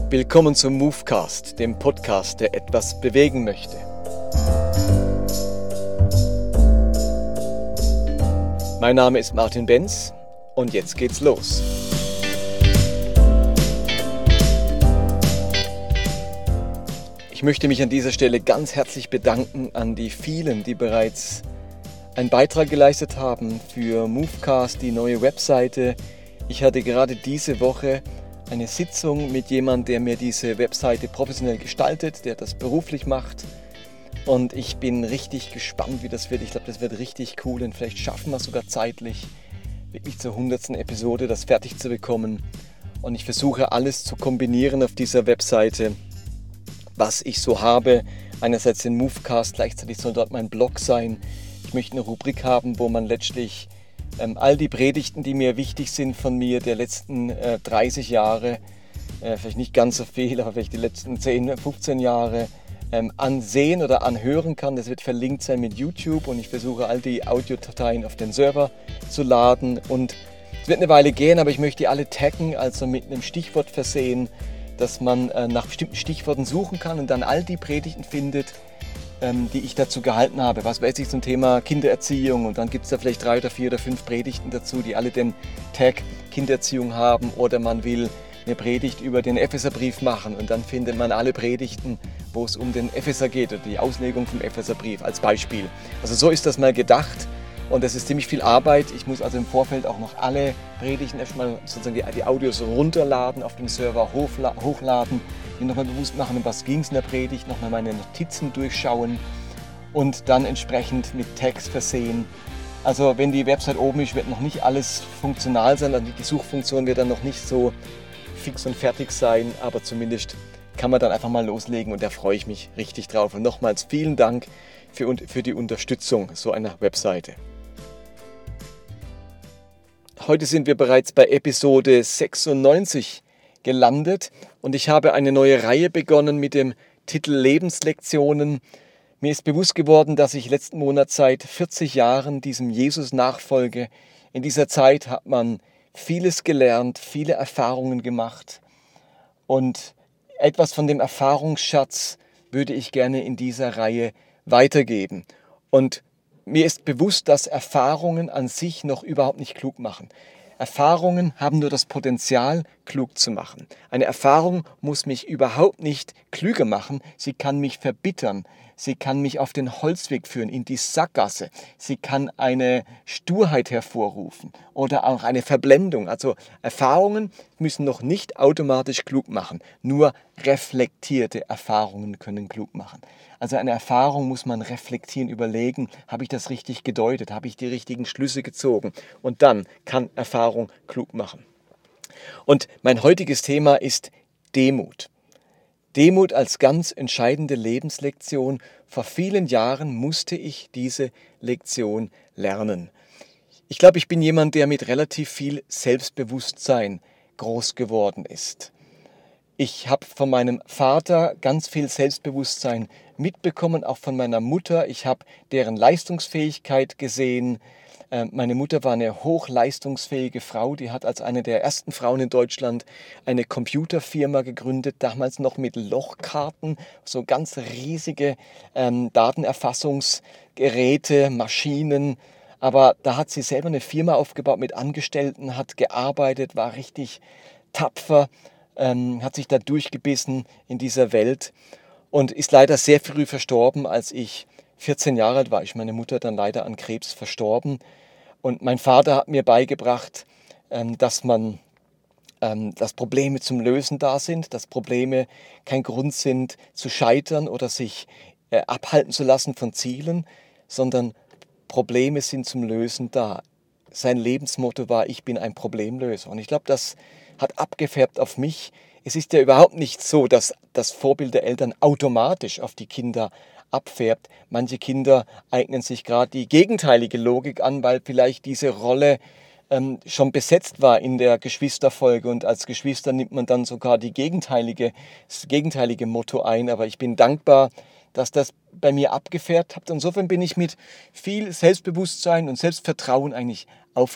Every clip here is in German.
Willkommen zum Movecast, dem Podcast, der etwas bewegen möchte. Mein Name ist Martin Benz und jetzt geht's los. Ich möchte mich an dieser Stelle ganz herzlich bedanken an die vielen, die bereits einen Beitrag geleistet haben für Movecast, die neue Webseite. Ich hatte gerade diese Woche eine Sitzung mit jemandem, der mir diese Webseite professionell gestaltet, der das beruflich macht. Und ich bin richtig gespannt, wie das wird. Ich glaube, das wird richtig cool und vielleicht schaffen wir es sogar zeitlich, wirklich zur 100. Episode das fertig zu bekommen. Und ich versuche alles zu kombinieren auf dieser Webseite, was ich so habe. Einerseits den Movecast, gleichzeitig soll dort mein Blog sein. Ich möchte eine Rubrik haben, wo man letztlich all die Predigten, die mir wichtig sind von mir, der letzten 30 Jahre, vielleicht nicht ganz so viel, aber vielleicht die letzten 10, 15 Jahre ansehen oder anhören kann. Das wird verlinkt sein mit YouTube und ich versuche all die Audiodateien auf den Server zu laden. Und es wird eine Weile gehen, aber ich möchte die alle taggen, also mit einem Stichwort versehen, dass man nach bestimmten Stichworten suchen kann und dann all die Predigten findet, die ich dazu gehalten habe. Was weiß ich zum Thema Kindererziehung, und dann gibt es da vielleicht 3 oder 4 oder 5 Predigten dazu, die alle den Tag Kindererziehung haben, oder man will eine Predigt über den Epheserbrief machen und dann findet man alle Predigten, wo es um den Epheser geht oder die Auslegung vom Epheserbrief als Beispiel. Also so ist das mal gedacht und das ist ziemlich viel Arbeit. Ich muss also im Vorfeld auch noch alle Predigten erstmal sozusagen die Audios runterladen, auf dem Server hochladen, mir nochmal bewusst machen, um was ging es in der Predigt, nochmal meine Notizen durchschauen und dann entsprechend mit Text versehen. Also wenn die Website oben ist, wird noch nicht alles funktional sein, also die Suchfunktion wird dann noch nicht so fix und fertig sein, aber zumindest kann man dann einfach mal loslegen und da freue ich mich richtig drauf. Und nochmals vielen Dank für die Unterstützung so einer Webseite. Heute sind wir bereits bei Episode 96 gelandet und ich habe eine neue Reihe begonnen mit dem Titel Lebenslektionen. Mir ist bewusst geworden, dass ich letzten Monat seit 40 Jahren diesem Jesus nachfolge. In dieser Zeit hat man vieles gelernt, viele Erfahrungen gemacht und etwas von dem Erfahrungsschatz würde ich gerne in dieser Reihe weitergeben. Und mir ist bewusst, dass Erfahrungen an sich noch überhaupt nicht klug machen. Erfahrungen haben nur das Potenzial, klug zu machen. Eine Erfahrung muss mich überhaupt nicht klüger machen. Sie kann mich verbittern. Sie kann mich auf den Holzweg führen, in die Sackgasse. Sie kann eine Sturheit hervorrufen oder auch eine Verblendung. Also Erfahrungen müssen noch nicht automatisch klug machen. Nur reflektierte Erfahrungen können klug machen. Also eine Erfahrung muss man reflektieren, überlegen, habe ich das richtig gedeutet, habe ich die richtigen Schlüsse gezogen und dann kann Erfahrung klug machen. Und mein heutiges Thema ist Demut. Demut als ganz entscheidende Lebenslektion. Vor vielen Jahren musste ich diese Lektion lernen. Ich glaube, ich bin jemand, der mit relativ viel Selbstbewusstsein groß geworden ist. Ich habe von meinem Vater ganz viel Selbstbewusstsein mitbekommen, auch von meiner Mutter. Ich habe deren Leistungsfähigkeit gesehen. Meine Mutter war eine hochleistungsfähige Frau, die hat als eine der ersten Frauen in Deutschland eine Computerfirma gegründet, damals noch mit Lochkarten, so ganz riesige Datenerfassungsgeräte, Maschinen. Aber da hat sie selber eine Firma aufgebaut mit Angestellten, hat gearbeitet, war richtig tapfer, hat sich da durchgebissen in dieser Welt und ist leider sehr früh verstorben, als ich 14 Jahre alt war. Ist meine Mutter dann leider an Krebs verstorben. Und mein Vater hat mir beigebracht, dass Probleme zum Lösen da sind, dass Probleme kein Grund sind zu scheitern oder sich abhalten zu lassen von Zielen, sondern Probleme sind zum Lösen da. Sein Lebensmotto war, ich bin ein Problemlöser. Und ich glaube, das hat abgefärbt auf mich. Es ist ja überhaupt nicht so, dass das Vorbild der Eltern automatisch auf die Kinder abfärbt. Manche Kinder eignen sich gerade die gegenteilige Logik an, weil vielleicht diese Rolle schon besetzt war in der Geschwisterfolge und als Geschwister nimmt man dann sogar das gegenteilige Motto ein. Aber ich bin dankbar, dass das bei mir abgefärbt hat. Insofern bin ich mit viel Selbstbewusstsein und Selbstvertrauen eigentlich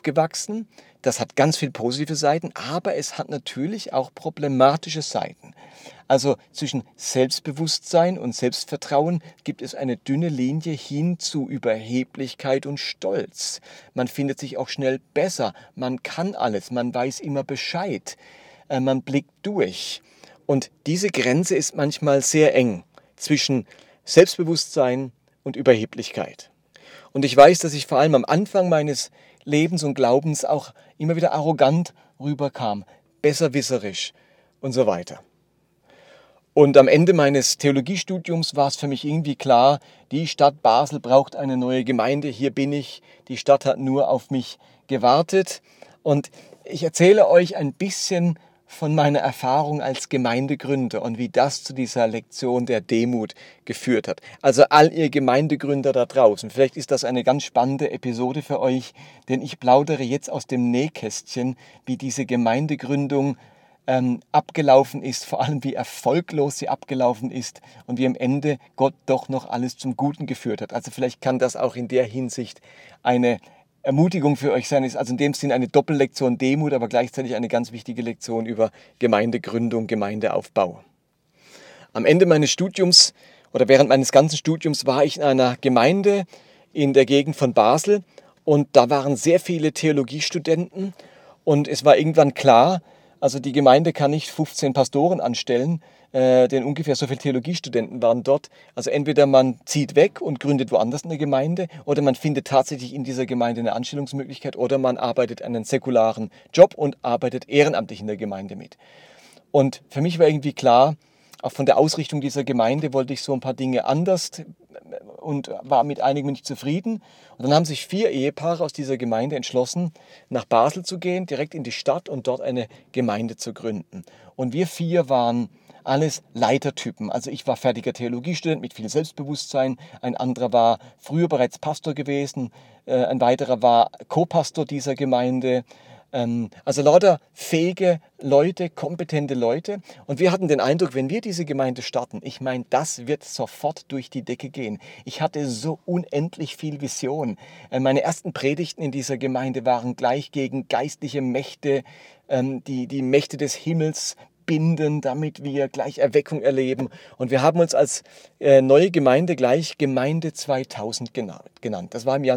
aufgewachsen. Das hat ganz viele positive Seiten, aber es hat natürlich auch problematische Seiten. Also zwischen Selbstbewusstsein und Selbstvertrauen gibt es eine dünne Linie hin zu Überheblichkeit und Stolz. Man findet sich auch schnell besser, man kann alles, man weiß immer Bescheid, man blickt durch. Und diese Grenze ist manchmal sehr eng zwischen Selbstbewusstsein und Überheblichkeit. Und ich weiß, dass ich vor allem am Anfang meines Lebens und Glaubens auch immer wieder arrogant rüberkam, besserwisserisch und so weiter. Und am Ende meines Theologiestudiums war es für mich irgendwie klar, die Stadt Basel braucht eine neue Gemeinde, hier bin ich, die Stadt hat nur auf mich gewartet. Und ich erzähle euch ein bisschen von meiner Erfahrung als Gemeindegründer und wie das zu dieser Lektion der Demut geführt hat. Also all ihr Gemeindegründer da draußen, vielleicht ist das eine ganz spannende Episode für euch, denn ich plaudere jetzt aus dem Nähkästchen, wie diese Gemeindegründung abgelaufen ist, vor allem wie erfolglos sie abgelaufen ist und wie am Ende Gott doch noch alles zum Guten geführt hat. Also vielleicht kann das auch in der Hinsicht eine Ermutigung für euch sein, ist also in dem Sinn eine Doppellektion Demut, aber gleichzeitig eine ganz wichtige Lektion über Gemeindegründung, Gemeindeaufbau. Am Ende meines Studiums oder während meines ganzen Studiums war ich in einer Gemeinde in der Gegend von Basel und da waren sehr viele Theologiestudenten und es war irgendwann klar, also die Gemeinde kann nicht 15 Pastoren anstellen, denn ungefähr so viele Theologiestudenten waren dort. Also entweder man zieht weg und gründet woanders eine Gemeinde oder man findet tatsächlich in dieser Gemeinde eine Anstellungsmöglichkeit oder man arbeitet einen säkularen Job und arbeitet ehrenamtlich in der Gemeinde mit. Und für mich war irgendwie klar, auch von der Ausrichtung dieser Gemeinde wollte ich so ein paar Dinge anders und war mit einigen nicht zufrieden. Und dann haben sich 4 Ehepaare aus dieser Gemeinde entschlossen, nach Basel zu gehen, direkt in die Stadt und dort eine Gemeinde zu gründen. Und wir 4 waren alles Leitertypen. Also ich war fertiger Theologiestudent mit viel Selbstbewusstsein, ein anderer war früher bereits Pastor gewesen, ein weiterer war Co-Pastor dieser Gemeinde. Also lauter fähige Leute, kompetente Leute. Und wir hatten den Eindruck, wenn wir diese Gemeinde starten, ich meine, das wird sofort durch die Decke gehen. Ich hatte so unendlich viel Vision. Meine ersten Predigten in dieser Gemeinde waren gleich gegen geistliche Mächte, die Mächte des Himmels binden, damit wir gleich Erweckung erleben. Und wir haben uns als neue Gemeinde gleich Gemeinde 2000 genannt. Das war im Jahr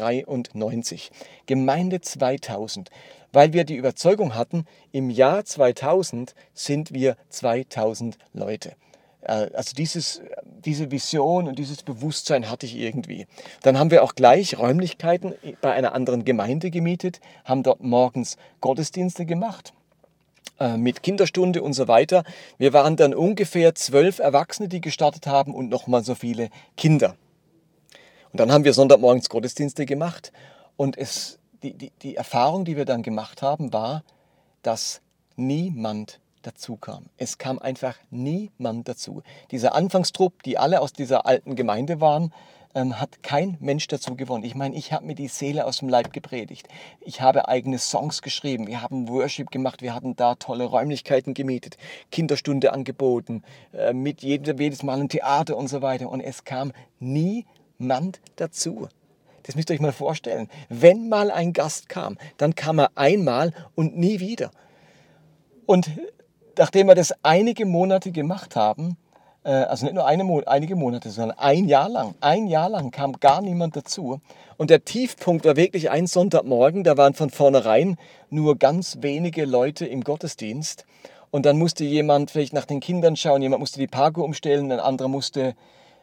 1993. Gemeinde 2000. Weil wir die Überzeugung hatten, im Jahr 2000 sind wir 2000 Leute. Also diese Vision und dieses Bewusstsein hatte ich irgendwie. Dann haben wir auch gleich Räumlichkeiten bei einer anderen Gemeinde gemietet, haben dort morgens Gottesdienste gemacht mit Kinderstunde und so weiter. Wir waren dann ungefähr 12 Erwachsene, die gestartet haben und nochmal so viele Kinder. Und dann haben wir Sonntagmorgens Gottesdienste gemacht und die Erfahrung, die wir dann gemacht haben, war, dass niemand dazu kam. Es kam einfach niemand dazu. Dieser Anfangstrupp, die alle aus dieser alten Gemeinde waren, hat kein Mensch dazu gewonnen. Ich meine, ich habe mir die Seele aus dem Leib gepredigt. Ich habe eigene Songs geschrieben. Wir haben Worship gemacht. Wir hatten da tolle Räumlichkeiten gemietet, Kinderstunde angeboten, jedes Mal ein Theater und so weiter. Und es kam niemand dazu. Das müsst ihr euch mal vorstellen. Wenn mal ein Gast kam, dann kam er einmal und nie wieder. Und nachdem wir das einige Monate gemacht haben, also nicht nur einige Monate, sondern ein Jahr lang kam gar niemand dazu. Und der Tiefpunkt war wirklich ein Sonntagmorgen, da waren von vornherein nur ganz wenige Leute im Gottesdienst. Und dann musste jemand vielleicht nach den Kindern schauen, jemand musste die Parko umstellen, ein anderer musste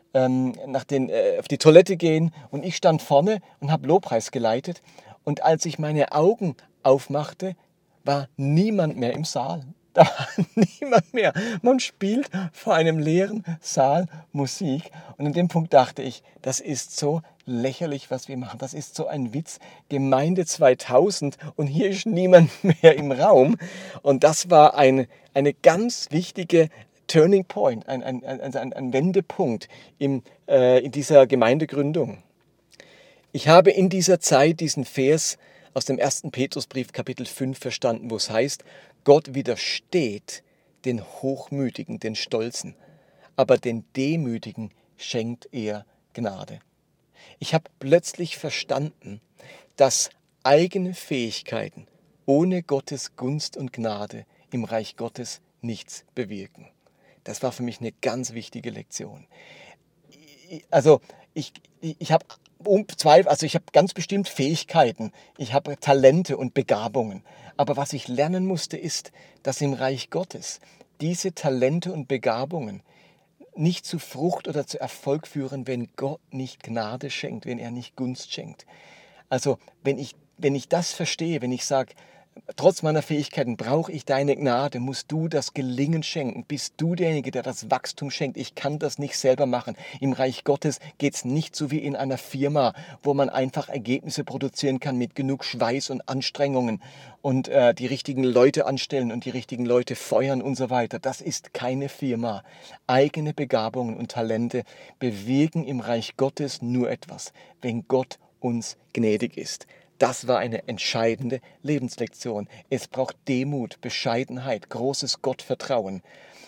auf die Toilette gehen. Und ich stand vorne und habe Lobpreis geleitet. Und als ich meine Augen aufmachte, war niemand mehr im Saal. Da war niemand mehr. Man spielt vor einem leeren Saal Musik. Und in dem Punkt dachte ich, das ist so lächerlich, was wir machen. Das ist so ein Witz. Gemeinde 2000 und hier ist niemand mehr im Raum. Und das war eine ganz wichtige Turning Point, ein Wendepunkt in dieser Gemeindegründung. Ich habe in dieser Zeit diesen Vers aus dem 1. Petrusbrief Kapitel 5 verstanden, wo es heißt, Gott widersteht den Hochmütigen, den Stolzen, aber den Demütigen schenkt er Gnade. Ich habe plötzlich verstanden, dass eigene Fähigkeiten ohne Gottes Gunst und Gnade im Reich Gottes nichts bewirken. Das war für mich eine ganz wichtige Lektion. Also ich habe ich habe ganz bestimmt Fähigkeiten, ich habe Talente und Begabungen. Aber was ich lernen musste, ist, dass im Reich Gottes diese Talente und Begabungen nicht zu Frucht oder zu Erfolg führen, wenn Gott nicht Gnade schenkt, wenn er nicht Gunst schenkt. Also wenn ich das verstehe, wenn ich sage, trotz meiner Fähigkeiten brauche ich deine Gnade, musst du das Gelingen schenken, bist du derjenige, der das Wachstum schenkt. Ich kann das nicht selber machen. Im Reich Gottes geht es nicht so wie in einer Firma, wo man einfach Ergebnisse produzieren kann mit genug Schweiß und Anstrengungen und die richtigen Leute anstellen und die richtigen Leute feuern und so weiter. Das ist keine Firma. Eigene Begabungen und Talente bewirken im Reich Gottes nur etwas, wenn Gott uns gnädig ist. Das war eine entscheidende Lebenslektion. Es braucht Demut, Bescheidenheit, großes Gottvertrauen,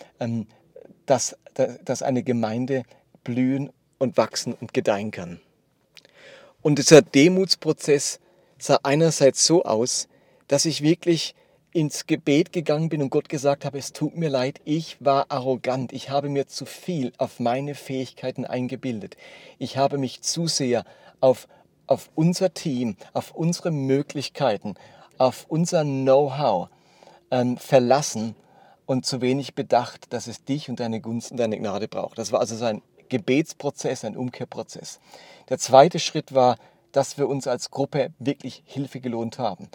dass eine Gemeinde blühen und wachsen und gedeihen kann. Und dieser Demutsprozess sah einerseits so aus, dass ich wirklich ins Gebet gegangen bin und Gott gesagt habe, es tut mir leid, ich war arrogant, ich habe mir zu viel auf meine Fähigkeiten eingebildet. Ich habe mich zu sehr auf unser Team, auf unsere Möglichkeiten, auf unser Know-how verlassen und zu wenig bedacht, dass es dich und deine Gunst und deine Gnade braucht. Das war also so ein Gebetsprozess, ein Umkehrprozess. Der zweite Schritt war, dass wir uns als Gruppe wirklich Hilfe geholt haben.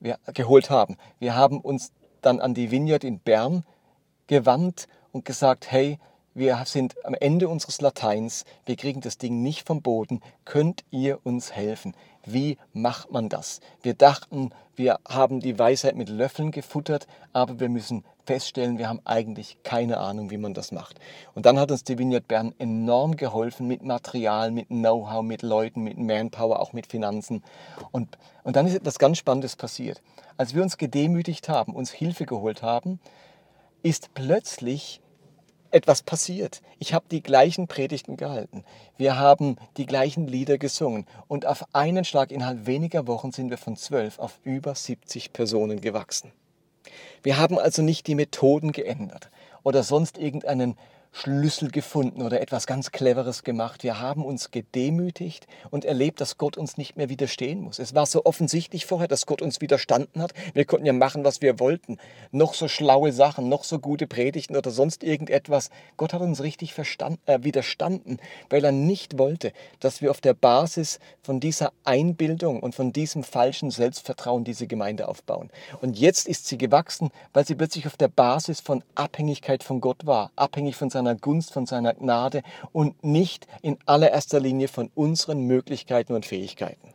Wir haben uns dann an die Vineyard in Bern gewandt und gesagt, hey, wir sind am Ende unseres Lateins, wir kriegen das Ding nicht vom Boden, könnt ihr uns helfen? Wie macht man das? Wir dachten, wir haben die Weisheit mit Löffeln gefuttert, aber wir müssen feststellen, wir haben eigentlich keine Ahnung, wie man das macht. Und dann hat uns die Vineyard Bern enorm geholfen mit Material, mit Know-how, mit Leuten, mit Manpower, auch mit Finanzen. Und dann ist etwas ganz Spannendes passiert. Als wir uns gedemütigt haben, uns Hilfe geholt haben, ist plötzlich etwas passiert. Ich habe die gleichen Predigten gehalten. Wir haben die gleichen Lieder gesungen. Und auf einen Schlag innerhalb weniger Wochen sind wir von 12 auf über 70 Personen gewachsen. Wir haben also nicht die Methoden geändert oder sonst irgendeinen Schlüssel gefunden oder etwas ganz Cleveres gemacht. Wir haben uns gedemütigt und erlebt, dass Gott uns nicht mehr widerstehen muss. Es war so offensichtlich vorher, dass Gott uns widerstanden hat. Wir konnten ja machen, was wir wollten. Noch so schlaue Sachen, noch so gute Predigten oder sonst irgendetwas. Gott hat uns richtig widerstanden, weil er nicht wollte, dass wir auf der Basis von dieser Einbildung und von diesem falschen Selbstvertrauen diese Gemeinde aufbauen. Und jetzt ist sie gewachsen, weil sie plötzlich auf der Basis von Abhängigkeit von Gott war, abhängig von seiner Gunst, von seiner Gnade und nicht in allererster Linie von unseren Möglichkeiten und Fähigkeiten.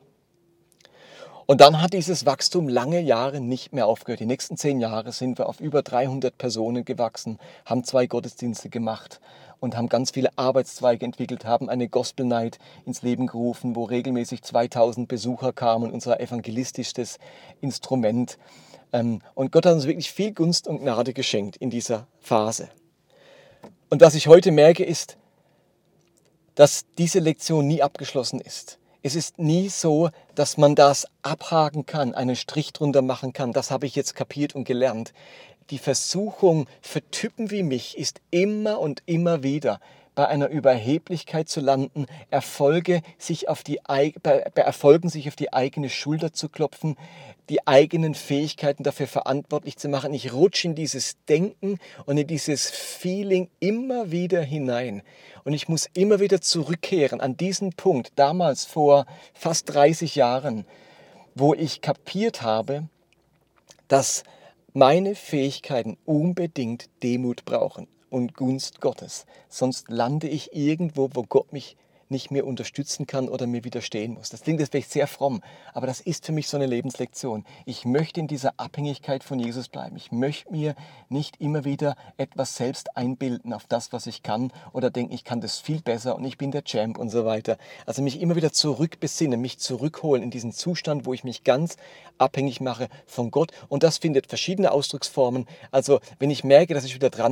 Und dann hat dieses Wachstum lange Jahre nicht mehr aufgehört. Die nächsten 10 Jahre sind wir auf über 300 Personen gewachsen, haben 2 Gottesdienste gemacht und haben ganz viele Arbeitszweige entwickelt, haben eine Gospel Night ins Leben gerufen, wo regelmäßig 2000 Besucher kamen, unser evangelistisches Instrument. Und Gott hat uns wirklich viel Gunst und Gnade geschenkt in dieser Phase. Und was ich heute merke, ist, dass diese Lektion nie abgeschlossen ist. Es ist nie so, dass man das abhaken kann, einen Strich drunter machen kann. Das habe ich jetzt kapiert und gelernt. Die Versuchung für Typen wie mich ist immer und immer wieder, bei einer Überheblichkeit zu landen, bei Erfolgen sich auf die eigene Schulter zu klopfen, die eigenen Fähigkeiten dafür verantwortlich zu machen. Ich rutsche in dieses Denken und in dieses Feeling immer wieder hinein. Und ich muss immer wieder zurückkehren an diesen Punkt, damals vor fast 30 Jahren, wo ich kapiert habe, dass meine Fähigkeiten unbedingt Demut brauchen und Gunst Gottes. Sonst lande ich irgendwo, wo Gott mich nicht mehr unterstützen kann oder mir widerstehen muss. Das klingt jetzt vielleicht sehr fromm, aber das ist für mich so eine Lebenslektion. Ich möchte in dieser Abhängigkeit von Jesus bleiben. Ich möchte mir nicht immer wieder etwas selbst einbilden auf das, was ich kann oder denken, ich kann das viel besser und ich bin der Champ und so weiter. Also mich immer wieder zurückbesinnen, mich zurückholen in diesen Zustand, wo ich mich ganz abhängig mache von Gott. Und das findet verschiedene Ausdrucksformen. Also wenn ich merke, dass ich wieder dran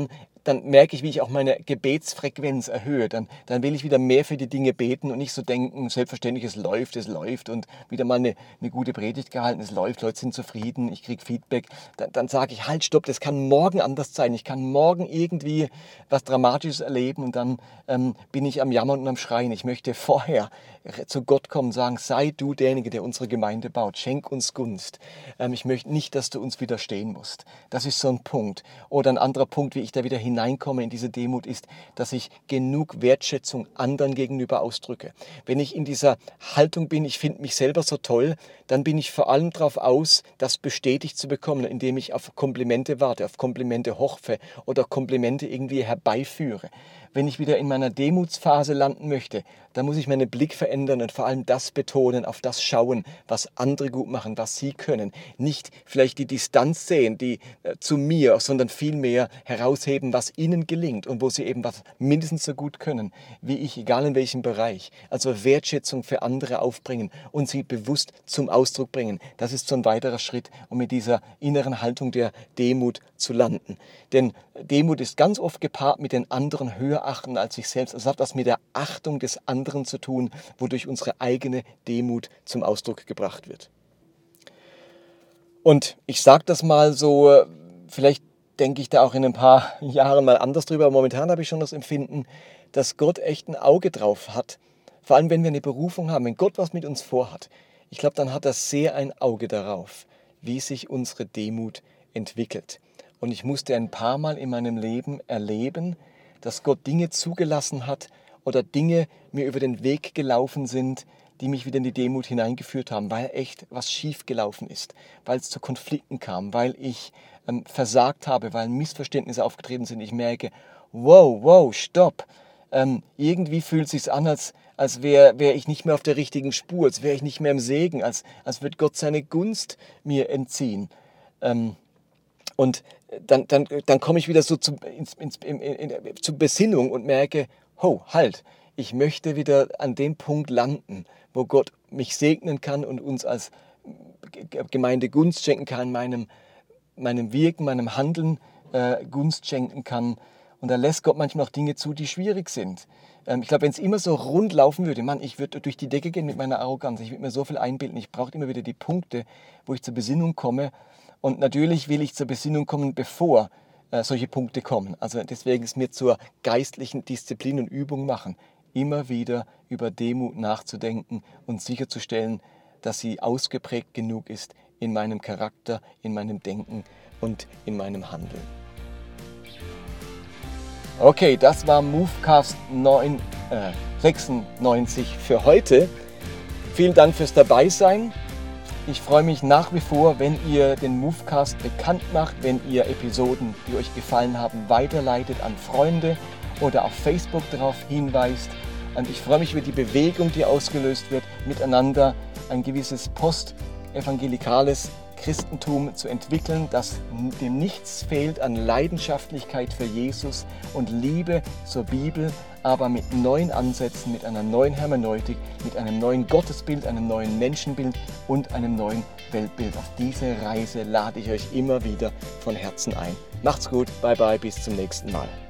dann merke ich, wie ich auch meine Gebetsfrequenz erhöhe. Dann will ich wieder mehr für die Dinge beten und nicht so denken, selbstverständlich, es läuft und wieder mal eine gute Predigt gehalten, es läuft, Leute sind zufrieden, ich kriege Feedback. Dann sage ich, halt, stopp, das kann morgen anders sein. Ich kann morgen irgendwie was Dramatisches erleben und dann bin ich am Jammern und am Schreien. Ich möchte vorher zu Gott kommen und sagen, sei du derjenige, der unsere Gemeinde baut. Schenk uns Gunst. Ich möchte nicht, dass du uns widerstehen musst. Das ist so ein Punkt. Oder ein anderer Punkt, wie ich da wieder hineinkomme in diese Demut, ist, dass ich genug Wertschätzung anderen gegenüber ausdrücke. Wenn ich in dieser Haltung bin, ich finde mich selber so toll, dann bin ich vor allem darauf aus, das bestätigt zu bekommen, indem ich auf Komplimente warte, auf Komplimente hoffe oder Komplimente irgendwie herbeiführe. Wenn ich wieder in meiner Demutsphase landen möchte, dann muss ich meinen Blick verändern und vor allem das betonen, auf das schauen, was andere gut machen, was sie können. Nicht vielleicht die Distanz sehen, die zu mir, sondern vielmehr herausheben, was ihnen gelingt und wo sie eben was mindestens so gut können wie ich, egal in welchem Bereich. Also Wertschätzung für andere aufbringen und sie bewusst zum Ausdruck bringen. Das ist so ein weiterer Schritt, um mit dieser inneren Haltung der Demut zu landen. Denn Demut ist ganz oft gepaart mit den anderen höher achten als sich selbst. Es hat was mit der Achtung des anderen zu tun, wodurch unsere eigene Demut zum Ausdruck gebracht wird. Und ich sage das mal so, vielleicht denke ich da auch in ein paar Jahren mal anders drüber. Momentan habe ich schon das Empfinden, dass Gott echt ein Auge drauf hat. Vor allem, wenn wir eine Berufung haben, wenn Gott was mit uns vorhat. Ich glaube, dann hat er sehr ein Auge darauf, wie sich unsere Demut entwickelt. Und ich musste ein paar Mal in meinem Leben erleben, dass Gott Dinge zugelassen hat oder Dinge mir über den Weg gelaufen sind, die mich wieder in die Demut hineingeführt haben, weil echt was schief gelaufen ist, weil es zu Konflikten kam, weil ich versagt habe, weil Missverständnisse aufgetreten sind. Ich merke, wow, stopp. Irgendwie fühlt es sich an, als wäre ich nicht mehr auf der richtigen Spur, als wäre ich nicht mehr im Segen, als würde Gott seine Gunst mir entziehen. Und dann komme ich wieder so zur Besinnung und merke, halt, ich möchte wieder an dem Punkt landen, wo Gott mich segnen kann und uns als Gemeinde Gunst schenken kann, meinem Wirken, meinem Handeln Gunst schenken kann. Und da lässt Gott manchmal auch Dinge zu, die schwierig sind. Ich glaube, wenn es immer so rund laufen würde, ich würde durch die Decke gehen mit meiner Arroganz, ich würde mir so viel einbilden, ich brauche immer wieder die Punkte, wo ich zur Besinnung komme. Und natürlich will ich zur Besinnung kommen, bevor solche Punkte kommen. Also deswegen ist mir zur geistlichen Disziplin und Übung machen, immer wieder über Demut nachzudenken und sicherzustellen, dass sie ausgeprägt genug ist in meinem Charakter, in meinem Denken und in meinem Handeln. Okay, das war Movecast 96 für heute. Vielen Dank fürs Dabeisein. Ich freue mich nach wie vor, wenn ihr den Movecast bekannt macht, wenn ihr Episoden, die euch gefallen haben, weiterleitet an Freunde oder auf Facebook darauf hinweist. Und ich freue mich über die Bewegung, die ausgelöst wird, miteinander ein gewisses postevangelikales Christentum zu entwickeln, das dem nichts fehlt an Leidenschaftlichkeit für Jesus und Liebe zur Bibel, aber mit neuen Ansätzen, mit einer neuen Hermeneutik, mit einem neuen Gottesbild, einem neuen Menschenbild und einem neuen Weltbild. Auf diese Reise lade ich euch immer wieder von Herzen ein. Macht's gut, bye bye, bis zum nächsten Mal.